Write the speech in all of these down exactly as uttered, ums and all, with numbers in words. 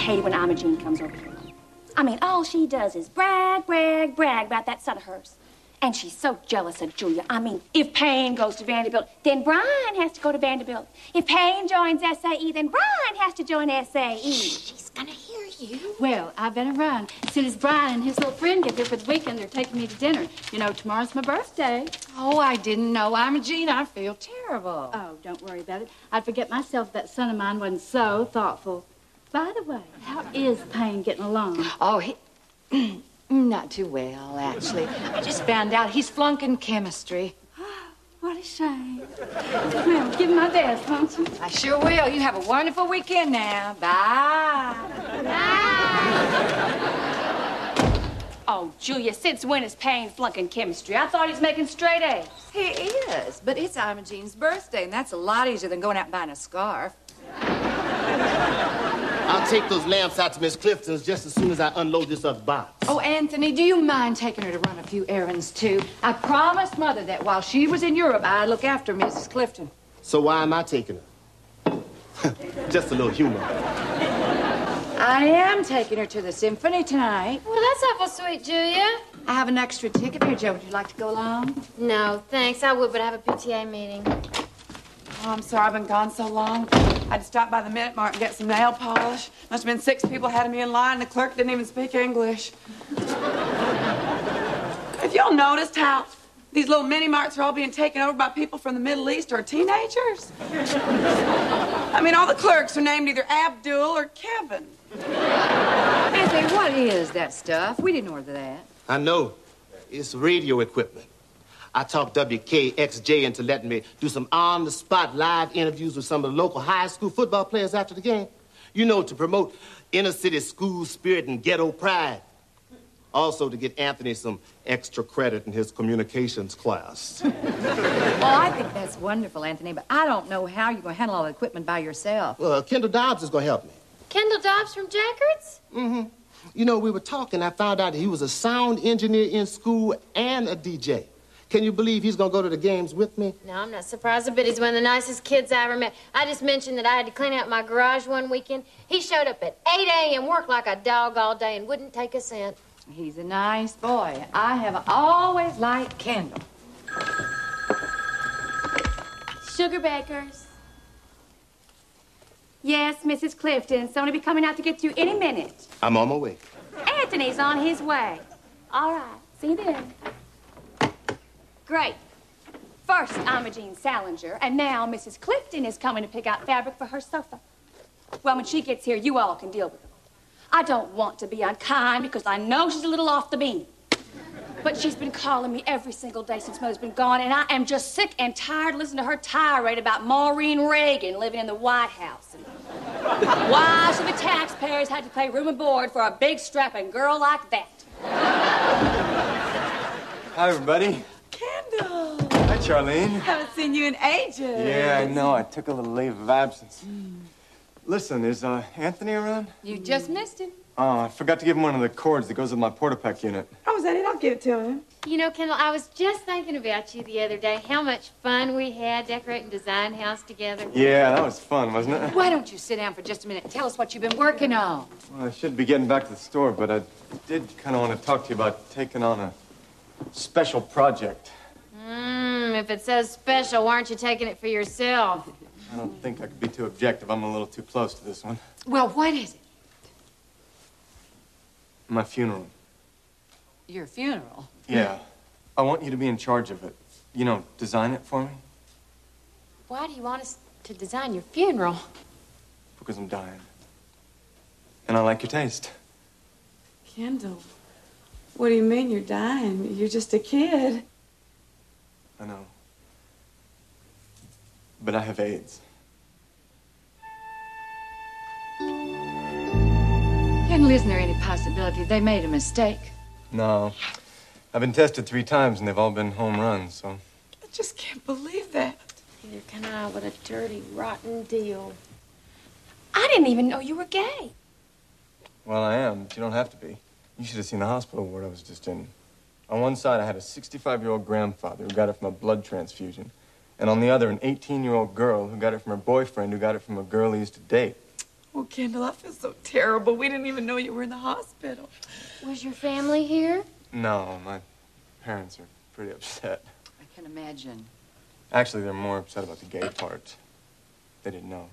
hate it when Imogene comes over here. I mean, all she does is brag, brag, brag about that son of hers. And she's so jealous of Julia. I mean, if Payne goes to Vanderbilt, then Brian has to go to Vanderbilt. If Payne joins S A E, then Brian has to join S A E. Shh, she's gonna hear you. Well, I better run. As soon as Brian and his little friend get here for the weekend, they're taking me to dinner. You know, tomorrow's my birthday. Oh, I didn't know. Imogene, I feel terrible. Oh, don't worry about it. I'd forget myself if that son of mine wasn't so thoughtful. By the way, how is Payne getting along? Oh, he... Not too well, actually. I just found out he's flunking chemistry. What a shame. Well, give him my best, won't you? I sure will. You have a wonderful weekend now. Bye. Bye. Oh, Julia, since when is Payne flunking chemistry? I thought he was making straight A's. He is, but it's Imogene's birthday, and that's a lot easier than going out and buying a scarf. I'll take those lamps out to Miss Clifton's just as soon as I unload this other box. Oh, Anthony, do you mind taking her to run a few errands, too? I promised Mother that while she was in Europe, I'd look after Missus Clifton. So why am I taking her? Just a little humor. I am taking her to the symphony tonight. Well, that's awful sweet, Julia. I have an extra ticket here, Joe. Would you like to go along? No, thanks. I would, but I have a P T A meeting. Oh, I'm sorry I've been gone so long. I had to stop by the Minute Mark and get some nail polish. Must have been six people ahead of me in line. The clerk didn't even speak English. Have y'all noticed how these little mini marts are all being taken over by people from the Middle East or teenagers? I mean, all the clerks are named either Abdul or Kevin. Anthony, what is that stuff? We didn't order that. I know. It's radio equipment. I talked W K X J into letting me do some on-the-spot live interviews with some of the local high school football players after the game. You know, to promote inner-city school spirit and ghetto pride. Also to get Anthony some extra credit in his communications class. Well, I think that's wonderful, Anthony, but I don't know how you're going to handle all the equipment by yourself. Well, Kendall Dobbs is going to help me. Kendall Dobbs from Jackards? Mm-hmm. You know, we were talking. I found out he was a sound engineer in school and a D J. Can you believe he's going to go to the games with me? No, I'm not surprised a bit. He's one of the nicest kids I ever met. I just mentioned that I had to clean out my garage one weekend. He showed up at eight a m, worked like a dog all day, and wouldn't take a cent. He's a nice boy. I have always liked Kendall. Sugar bakers. Yes, Missus Clifton. Somebody will be coming out to get you any minute. I'm on my way. Anthony's on his way. All right. See you then. Great. First, Imogene Salinger, and now Missus Clifton is coming to pick out fabric for her sofa. Well, when she gets here, you all can deal with her. I don't want to be unkind because I know she's a little off the beam. But she's been calling me every single day since Mother's been gone, and I am just sick and tired of listening to her tirade about Maureen Reagan living in the White House. And why should the taxpayers have to pay room and board for a big strapping girl like that? Hi, everybody. Kendall. Hi, Charlene. Haven't seen you in ages. Yeah, I know. I took a little leave of absence. Mm. Listen, is uh, Anthony around? You just missed him. Oh, I forgot to give him one of the cords that goes with my Portapack unit. Oh, is that it? I'll give it to him. You know, Kendall, I was just thinking about you the other day, how much fun we had decorating Design House together. Yeah, that was fun, wasn't it? Why don't you sit down for just a minute and tell us what you've been working on? Well, I should be getting back to the store, but I did kind of want to talk to you about taking on a special project. Mmm, if it's so special, why aren't you taking it for yourself? I don't think I could be too objective. I'm a little too close to this one. Well, what is it? My funeral. Your funeral? Yeah. I want you to be in charge of it. You know, design it for me. Why do you want us to design your funeral? Because I'm dying. And I like your taste. Kendall, what do you mean you're dying? You're just a kid. I know. But I have AIDS. Kendall, isn't there any possibility they made a mistake? No. I've been tested three times, and they've all been home runs, so... I just can't believe that. Neither can I. What a dirty, rotten deal. I didn't even know you were gay. Well, I am, but you don't have to be. You should have seen the hospital ward I was just in. On one side, I had a sixty-five-year-old grandfather who got it from a blood transfusion. And on the other, an eighteen-year-old girl who got it from her boyfriend who got it from a girl he used to date. Oh, Kendall, I feel so terrible. We didn't even know you were in the hospital. Was your family here? No, my parents are pretty upset. I can imagine. Actually, they're more upset about the gay part. They didn't know.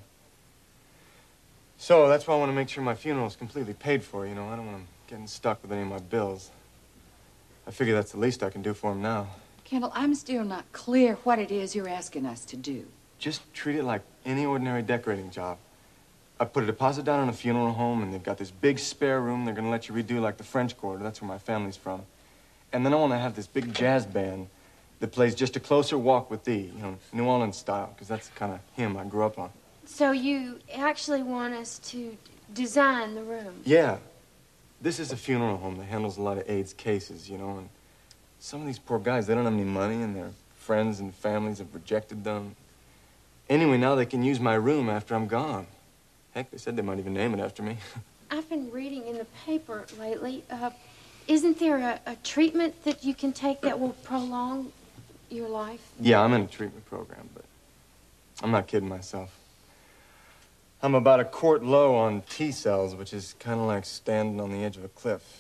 So that's why I want to make sure my funeral is completely paid for, you know. I don't want them getting stuck with any of my bills. I figure that's the least I can do for them now. Kendall, I'm still not clear what it is you're asking us to do. Just treat it like any ordinary decorating job. I put a deposit down on a funeral home, and they've got this big spare room they're going to let you redo like the French Quarter. That's where my family's from. And then I want to have this big jazz band that plays Just a Closer Walk with Thee, you know, New Orleans style, because that's the kind of hymn I grew up on. So you actually want us to design the room? Yeah. This is a funeral home that handles a lot of AIDS cases, you know, and some of these poor guys, they don't have any money, and their friends and families have rejected them. Anyway, now they can use my room after I'm gone. Heck, they said they might even name it after me. I've been reading in the paper lately. Uh, isn't there a, a treatment that you can take that will prolong your life? Yeah, I'm in a treatment program, but I'm not kidding myself. I'm about a quart low on T cells, which is kind of like standing on the edge of a cliff.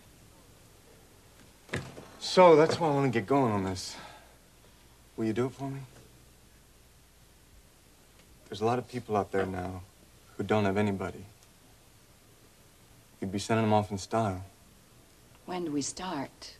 So that's why I want to get going on this. Will you do it for me? There's a lot of people out there now who don't have anybody. You'd be sending them off in style. When do we start?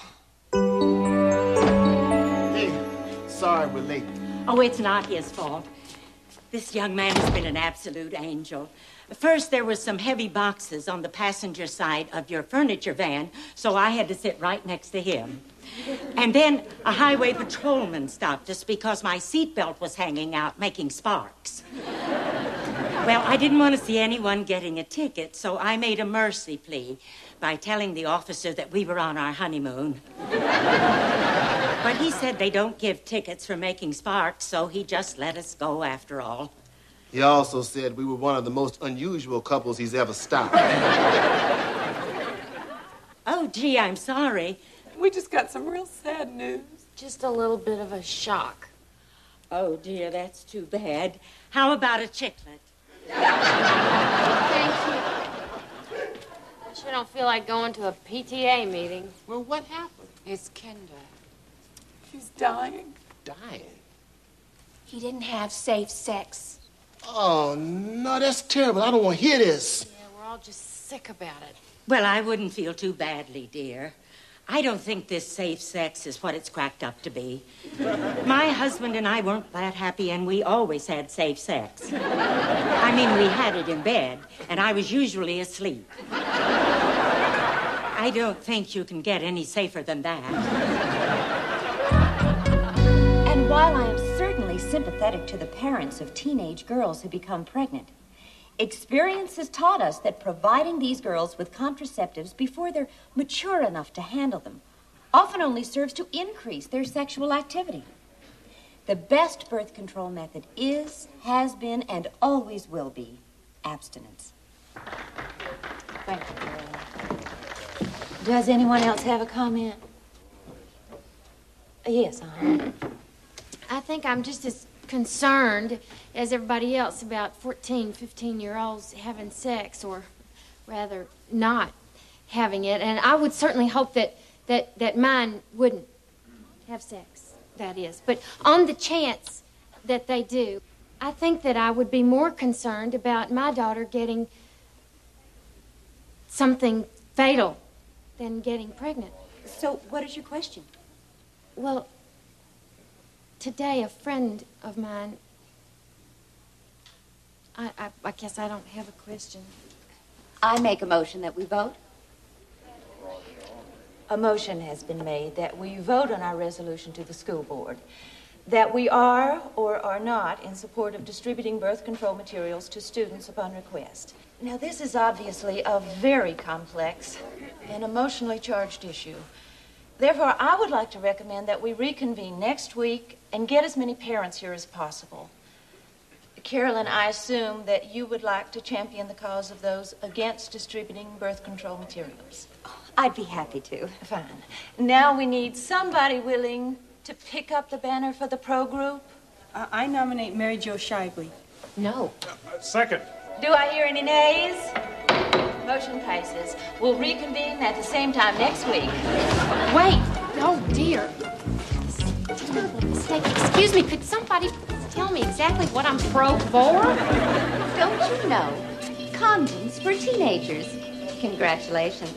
Hey, sorry we're late. Oh, it's not his fault. This young man has been an absolute angel. First, there were some heavy boxes on the passenger side of your furniture van, so I had to sit right next to him. And then a highway patrolman stopped us because my seatbelt was hanging out, making sparks. Well, I didn't want to see anyone getting a ticket, so I made a mercy plea by telling the officer that we were on our honeymoon. But he said they don't give tickets for making sparks, so he just let us go after all. He also said we were one of the most unusual couples he's ever stopped. Oh, gee, I'm sorry. We just got some real sad news. Just a little bit of a shock. Oh, dear, that's too bad. How about a chiclet? Thank you. I sure don't feel like going to a P T A meeting. Well, what happened? It's Kendall. She's dying. Dying? He didn't have safe sex. Oh, no, that's terrible. I don't want to hear this. Yeah, we're all just sick about it. Well, I wouldn't feel too badly, dear. I don't think this safe sex is what it's cracked up to be. My husband and I weren't that happy, and we always had safe sex. I mean, we had it in bed, and I was usually asleep. I don't think you can get any safer than that. And while I am certainly sympathetic to the parents of teenage girls who become pregnant, experience has taught us that providing these girls with contraceptives before they're mature enough to handle them often only serves to increase their sexual activity. The best birth control method is, has been, and always will be abstinence. Thank you, Carolyn. Does anyone else have a comment? Yes, uh-huh. I think I'm just as concerned as everybody else about fourteen, fifteen-year-olds having sex, or rather not having it. And I would certainly hope that, that, that mine wouldn't have sex, that is. But on the chance that they do, I think that I would be more concerned about my daughter getting something fatal than getting pregnant. So what is your question? Well, today a friend of mine, I, I, I guess I don't have a question. I make a motion that we vote. A motion has been made that we vote on our resolution to the school board, that we are or are not in support of distributing birth control materials to students upon request. Now, this is obviously a very complex and emotionally charged issue. Therefore, I would like to recommend that we reconvene next week and get as many parents here as possible. Carolyn, I assume that you would like to champion the cause of those against distributing birth control materials. I'd be happy to. Fine. Now we need somebody willing to pick up the banner for the pro group. Uh, I nominate Mary Jo Shibley. No. Uh, second. Do I hear any nays? Motion passes. We'll reconvene at the same time next week. Wait. Oh, dear. This is a terrible mistake. Excuse me, could somebody tell me exactly what I'm pro for? Don't you know? Condoms for teenagers. Congratulations.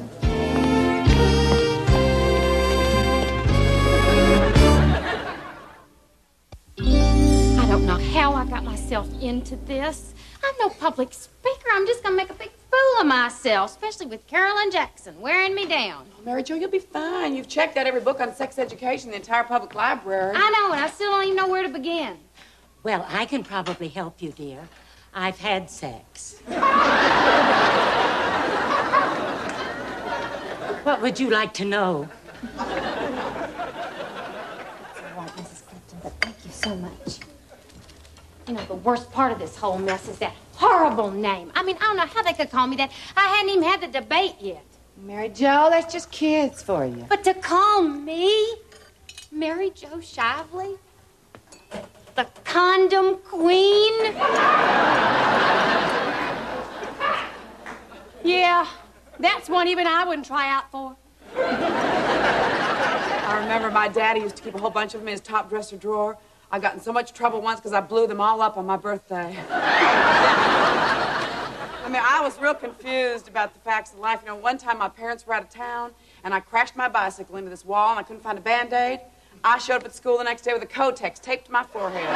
I don't know how I got myself into this. I'm no public speaker. I'm just gonna make a big fool of myself, especially with Carolyn Jackson wearing me down. Mary Jo, you'll be fine. You've checked out every book on sex education in the entire public library. I know, and I still don't even know where to begin. Well, I can probably help you, dear. I've had sex. What would you like to know? It's all right, Missus Clifton, but thank you so much. You know, the worst part of this whole mess is that horrible name. I mean, I don't know how they could call me that. I hadn't even had the debate yet. Mary Jo, that's just kids for you. But to call me Mary Jo Shively, the condom queen? Yeah, that's one even I wouldn't try out for. I remember my daddy used to keep a whole bunch of them in his top dresser drawer. I got in so much trouble once because I blew them all up on my birthday. I mean, I was real confused about the facts of life. You know, one time my parents were out of town, and I crashed my bicycle into this wall, and I couldn't find a Band-Aid. I showed up at school the next day with a Kotex taped to my forehead.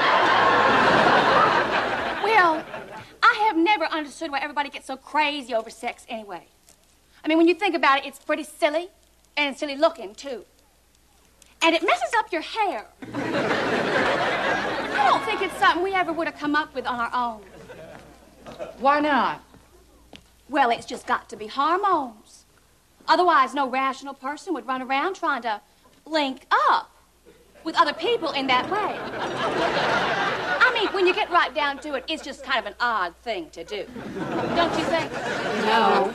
Well, I have never understood why everybody gets so crazy over sex anyway. I mean, when you think about it, it's pretty silly, and silly looking, too. And it messes up your hair. I don't think it's something we ever would have come up with on our own. Why not? Well, it's just got to be hormones. Otherwise, no rational person would run around trying to link up with other people in that way. I mean, when you get right down to it, it's just kind of an odd thing to do. Don't you think? No.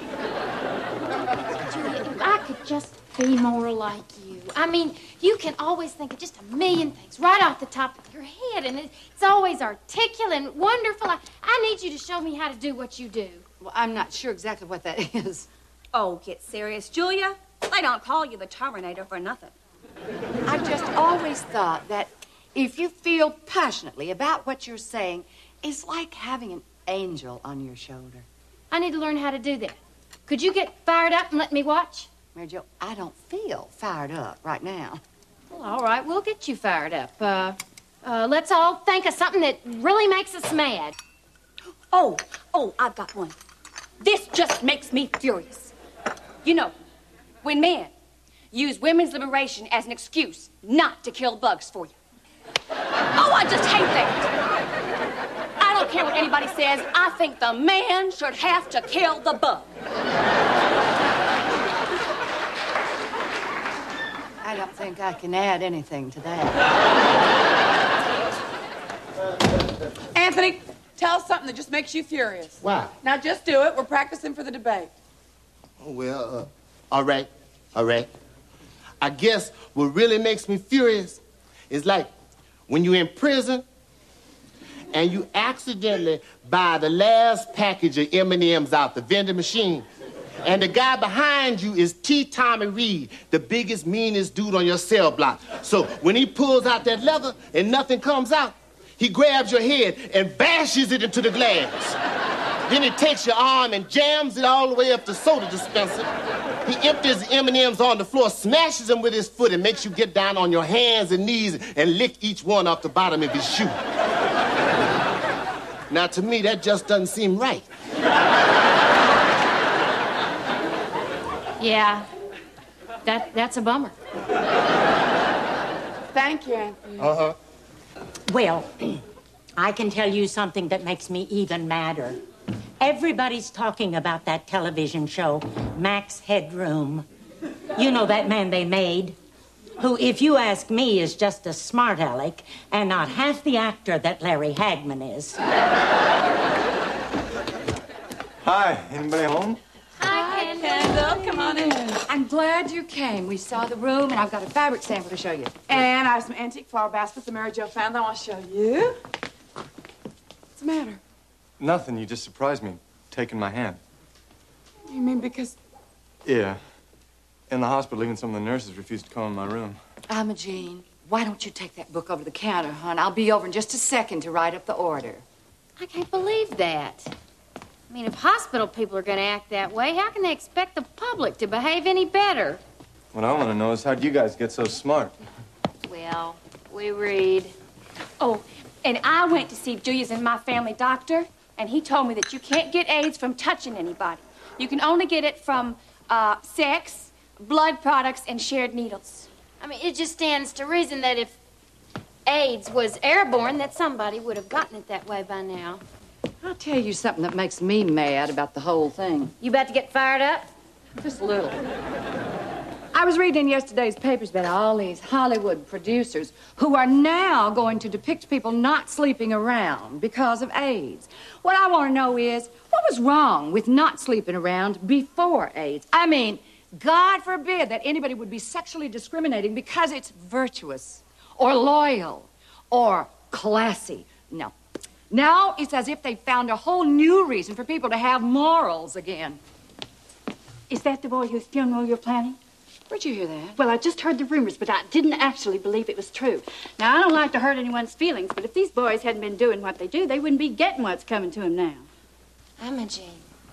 Julia, if I could just be more like you. I mean, you can always think of just a million things right off the top of your head, and it's always articulate and wonderful. I, I need you to show me how to do what you do. Well, I'm not sure exactly what that is. Oh, get serious, Julia. They don't call you the Terminator for nothing. I've just always thought that if you feel passionately about what you're saying, it's like having an angel on your shoulder. I need to learn how to do that. Could you get fired up and let me watch? Mary Jo, I don't feel fired up right now. Well, all right, we'll get you fired up. Uh, uh, let's all think of something that really makes us mad. Oh, oh, I've got one. This just makes me furious. You know, when men use women's liberation as an excuse not to kill bugs for you. Oh, I just hate that. I don't care what anybody says. I think the man should have to kill the bug. I don't think I can add anything to that. Anthony, tell us something that just makes you furious. Why? Now, just do it. We're practicing for the debate. Oh, well, uh, all right, all right. I guess what really makes me furious is like when you're in prison and you accidentally buy the last package of M and M's out the vending machine, and the guy behind you is T. Tommy Reed, the biggest, meanest dude on your cell block. So when he pulls out that lever and nothing comes out, he grabs your head and bashes it into the glass. Then he takes your arm and jams it all the way up the soda dispenser. He empties the M and M's on the floor, smashes them with his foot, and makes you get down on your hands and knees and lick each one off the bottom of his shoe. Now, to me, that just doesn't seem right. Yeah, that that's a bummer. Thank you, Anthony. Uh-huh. Well, I can tell you something that makes me even madder. Everybody's talking about that television show, Max Headroom. You know that man they made, who, if you ask me, is just a smart aleck and not half the actor that Larry Hagman is. Hi, anybody home? Hi, Kendall, come on in. I'm glad you came. We saw the room, and I've got a fabric sample to show you. And I have some antique flower baskets that Mary Jo found that I want to show you. What's the matter? Nothing. You just surprised me, taking my hand. You mean because... Yeah. In the hospital, even some of the nurses refused to come in my room. Imogene, why don't you take that book over to the counter, hon? I'll be over in just a second to write up the order. I can't believe that. I mean, if hospital people are going to act that way, how can they expect the public to behave any better? What I want to know is how'd you guys get so smart? Well, we read. Oh, and I went to see Julia's and my family doctor, and he told me that you can't get AIDS from touching anybody. You can only get it from uh, sex, blood products, and shared needles. I mean, it just stands to reason that if AIDS was airborne, that somebody would have gotten it that way by now. I'll tell you something that makes me mad about the whole thing. You about to get fired up? Just a little. I was reading in yesterday's papers about all these Hollywood producers who are now going to depict people not sleeping around because of AIDS. What I want to know is, what was wrong with not sleeping around before AIDS? I mean, God forbid that anybody would be sexually discriminating because it's virtuous or loyal or classy. No. Now it's as if they found a whole new reason for people to have morals again. Is that the boy whose funeral you're planning? Where'd you hear that? Well, I just heard the rumors, but I didn't actually believe it was true. Now, I don't like to hurt anyone's feelings, but if these boys hadn't been doing what they do, they wouldn't be getting what's coming to them now. Imogene,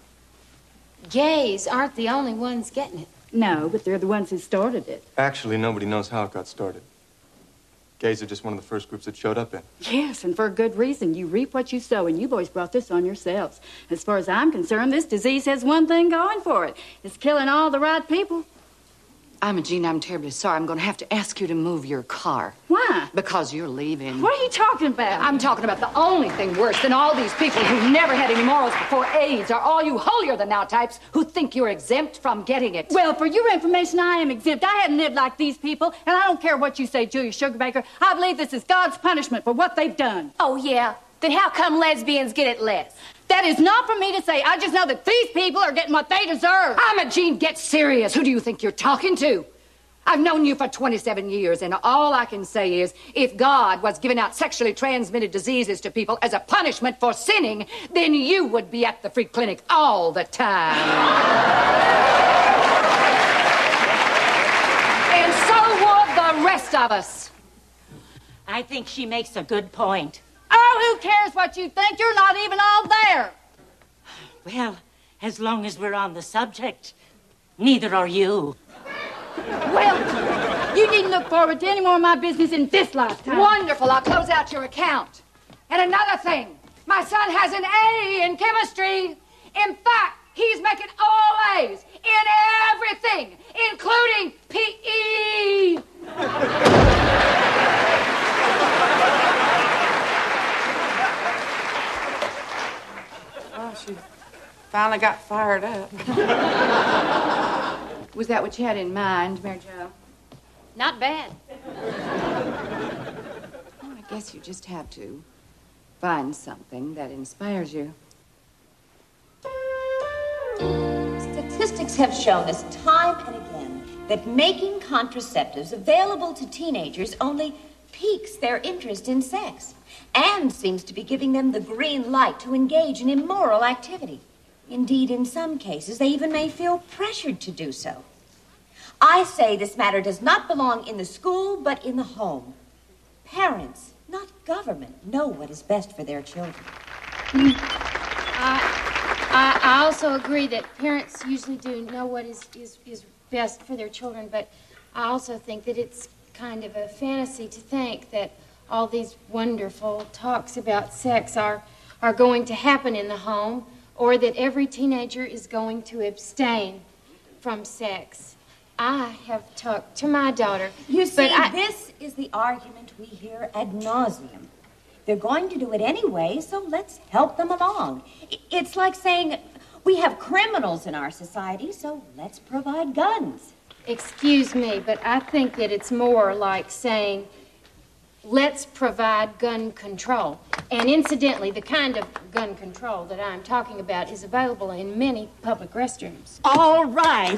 gays aren't the only ones getting it. No, but they're the ones who started it. Actually, nobody knows how it got started. Gays are just one of the first groups that showed up in. Yes, and for a good reason. You reap what you sow, and you boys brought this on yourselves. As far as I'm concerned, this disease has one thing going for it. It's killing all the right people. Imogene, I'm terribly sorry. I'm going to have to ask you to move your car. Why? Because you're leaving. What are you talking about? I'm talking about the only thing worse than all these people who never had any morals before AIDS are all you holier-than-thou types who think you're exempt from getting it. Well, for your information, I am exempt. I hadn't lived like these people, and I don't care what you say, Julia Sugarbaker. I believe this is God's punishment for what they've done. Oh, yeah? Then how come lesbians get it less? That is not for me to say. I just know that these people are getting what they deserve. Imogene, get serious. Who do you think you're talking to? I've known you for twenty-seven years, and all I can say is, if God was giving out sexually transmitted diseases to people as a punishment for sinning, then you would be at the free clinic all the time. And so would the rest of us. I think she makes a good point. Oh, who cares what you think? You're not even all there. Well, as long as we're on the subject, neither are you. Well, you needn't look forward to any more of my business in this lifetime. Wonderful. I'll close out your account. And another thing, my son has an A in chemistry. In fact, he's making all A's in everything, including P E. Oh, she finally got fired up. Was that what you had in mind, Mary Jo? Not bad. Well, I guess you just have to find something that inspires you. Statistics have shown us time and again that making contraceptives available to teenagers only piques their interest in sex and seems to be giving them the green light to engage in immoral activity. Indeed, in some cases, they even may feel pressured to do so. I say this matter does not belong in the school, but in the home. Parents, not government, know what is best for their children. I, I, I also agree that parents usually do know what is, is, is best for their children, but I also think that it's kind of a fantasy to think that all these wonderful talks about sex are, are going to happen in the home, or that every teenager is going to abstain from sex. I have talked to my daughter. You see, I... this is the argument we hear ad nauseum. They're going to do it anyway, so let's help them along. It's like saying, we have criminals in our society, so let's provide guns. Excuse me, but I think that it's more like saying, let's provide gun control. And incidentally, the kind of gun control that I'm talking about is available in many public restrooms. All right.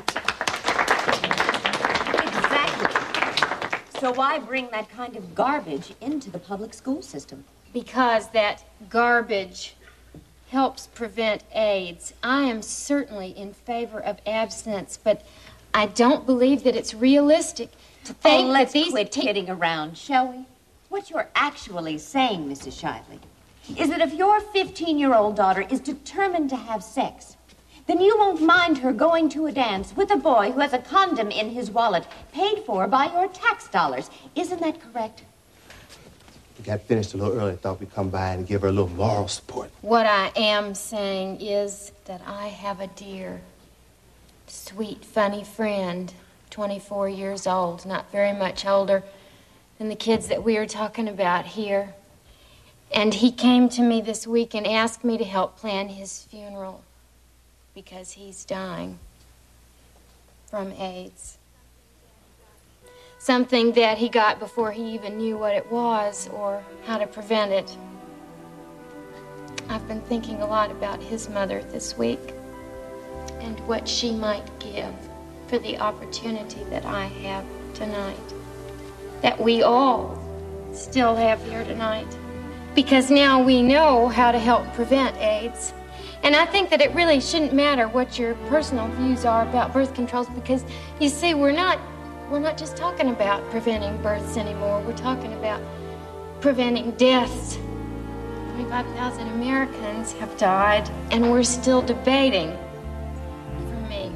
Exactly. So why bring that kind of garbage into the public school system? Because that garbage helps prevent AIDS, I am certainly in favor of abstinence, but I don't believe that it's realistic to think oh, let's that these quit te- kidding around, shall we? What you're actually saying, Missus Shively, is that if your fifteen-year-old daughter is determined to have sex, then you won't mind her going to a dance with a boy who has a condom in his wallet paid for by your tax dollars. Isn't that correct? We got finished a little early. Thought we'd come by and give her a little moral support. What I am saying is that I have a dear, sweet, funny friend, twenty-four years old, not very much older than the kids that we are talking about here. And he came to me this week and asked me to help plan his funeral because he's dying from AIDS. Something that he got before he even knew what it was or how to prevent it. I've been thinking a lot about his mother this week and what she might give for the opportunity that I have tonight, that we all still have here tonight. Because now we know how to help prevent AIDS. And I think that it really shouldn't matter what your personal views are about birth controls, because you see, we're not we're not just talking about preventing births anymore. We're talking about preventing deaths. twenty-five thousand Americans have died, and we're still debating. For me,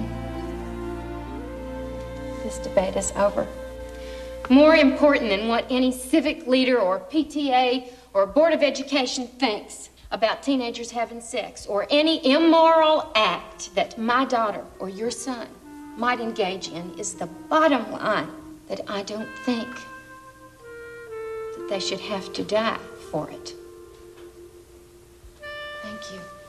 this debate is over. More important than what any civic leader or P T A or Board of Education thinks about teenagers having sex or any immoral act that my daughter or your son might engage in is the bottom line that I don't think that they should have to die for it. Thank you.